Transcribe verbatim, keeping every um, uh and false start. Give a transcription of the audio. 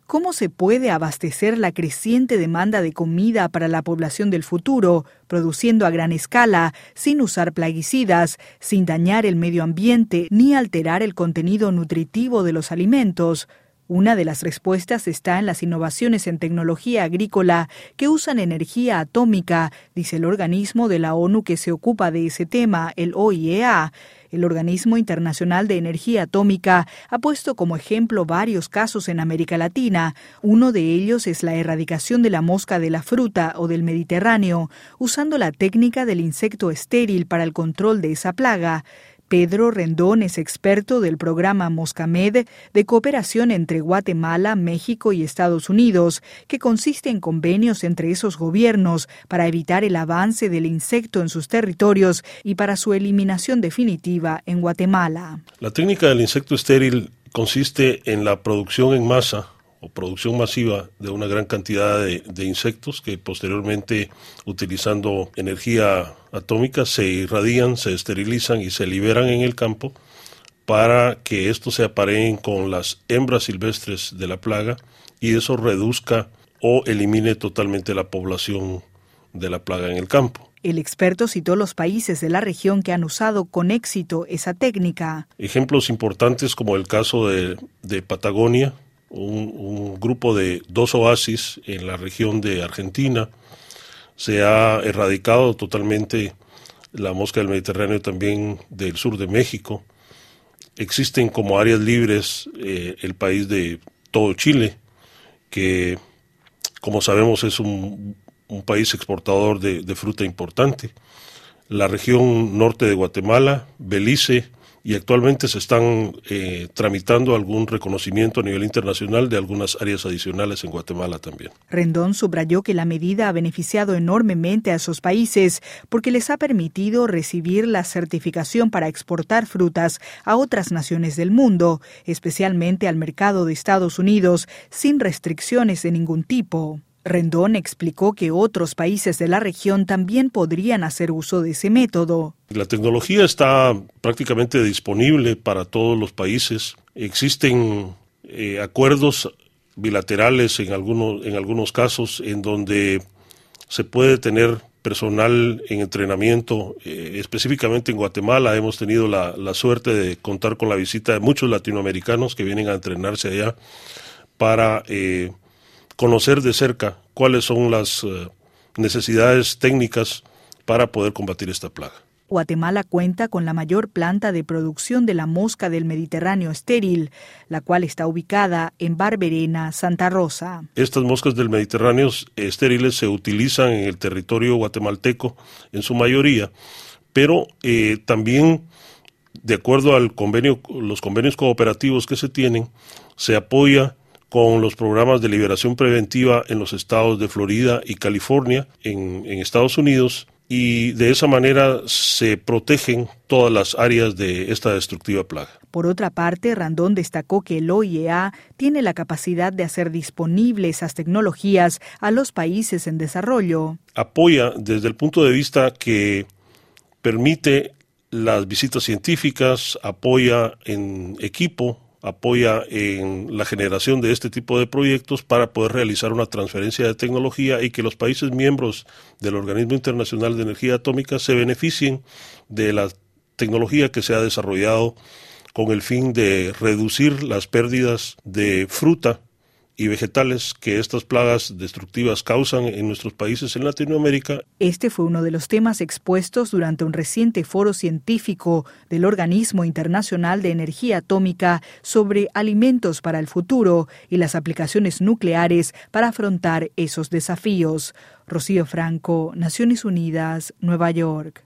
¿Cómo se puede abastecer la creciente demanda de comida para la población del futuro, produciendo a gran escala, sin usar plaguicidas, sin dañar el medio ambiente ni alterar el contenido nutritivo de los alimentos? Una de las respuestas está en las innovaciones en tecnología agrícola que usan energía atómica, dice el organismo de la ONU que se ocupa de ese tema, el O I E A. El Organismo Internacional de Energía Atómica ha puesto como ejemplo varios casos en América Latina. Uno de ellos es la erradicación de la mosca de la fruta o del Mediterráneo, usando la técnica del insecto estéril para el control de esa plaga. Pedro Rendón es experto del programa Moscamed de cooperación entre Guatemala, México y Estados Unidos, que consiste en convenios entre esos gobiernos para evitar el avance del insecto en sus territorios y para su eliminación definitiva en Guatemala. La técnica del insecto estéril consiste en la producción en masa o producción masiva de una gran cantidad de, de insectos que posteriormente, utilizando energía atómica, se irradian, se esterilizan y se liberan en el campo para que estos se apareen con las hembras silvestres de la plaga y eso reduzca o elimine totalmente la población de la plaga en el campo. El experto citó los países de la región que han usado con éxito esa técnica. Ejemplos importantes como el caso de, de Patagonia, Un, un grupo de dos oasis en la región de Argentina. Se ha erradicado totalmente la mosca del Mediterráneo, también del sur de México. Existen como áreas libres eh, el país de todo Chile, que como sabemos es un, un país exportador de, de fruta importante. La región norte de Guatemala, Belice, y actualmente se están eh, tramitando algún reconocimiento a nivel internacional de algunas áreas adicionales en Guatemala también. Rendón subrayó que la medida ha beneficiado enormemente a esos países porque les ha permitido recibir la certificación para exportar frutas a otras naciones del mundo, especialmente al mercado de Estados Unidos, sin restricciones de ningún tipo. Rendón explicó que otros países de la región también podrían hacer uso de ese método. La tecnología está prácticamente disponible para todos los países. Existen eh, acuerdos bilaterales en algunos, en algunos casos en donde se puede tener personal en entrenamiento. Eh, específicamente en Guatemala hemos tenido la, la suerte de contar con la visita de muchos latinoamericanos que vienen a entrenarse allá para Eh, conocer de cerca cuáles son las uh, necesidades técnicas para poder combatir esta plaga. Guatemala cuenta con la mayor planta de producción de la mosca del Mediterráneo estéril, la cual está ubicada en Barberena, Santa Rosa. Estas moscas del Mediterráneo estériles se utilizan en el territorio guatemalteco en su mayoría, pero eh, también, de acuerdo al convenio, los convenios cooperativos que se tienen, se apoya con los programas de liberación preventiva en los estados de Florida y California, en, en Estados Unidos, y de esa manera se protegen todas las áreas de esta destructiva plaga. Por otra parte, Rendón destacó que el O I E A tiene la capacidad de hacer disponibles esas tecnologías a los países en desarrollo. Apoya desde el punto de vista que permite las visitas científicas, apoya en equipo, apoya en la generación de este tipo de proyectos para poder realizar una transferencia de tecnología y que los países miembros del Organismo Internacional de Energía Atómica se beneficien de la tecnología que se ha desarrollado con el fin de reducir las pérdidas de fruta y vegetales que estas plagas destructivas causan en nuestros países en Latinoamérica. Este fue uno de los temas expuestos durante un reciente foro científico del Organismo Internacional de Energía Atómica sobre alimentos para el futuro y las aplicaciones nucleares para afrontar esos desafíos. Rocío Franco, Naciones Unidas, Nueva York.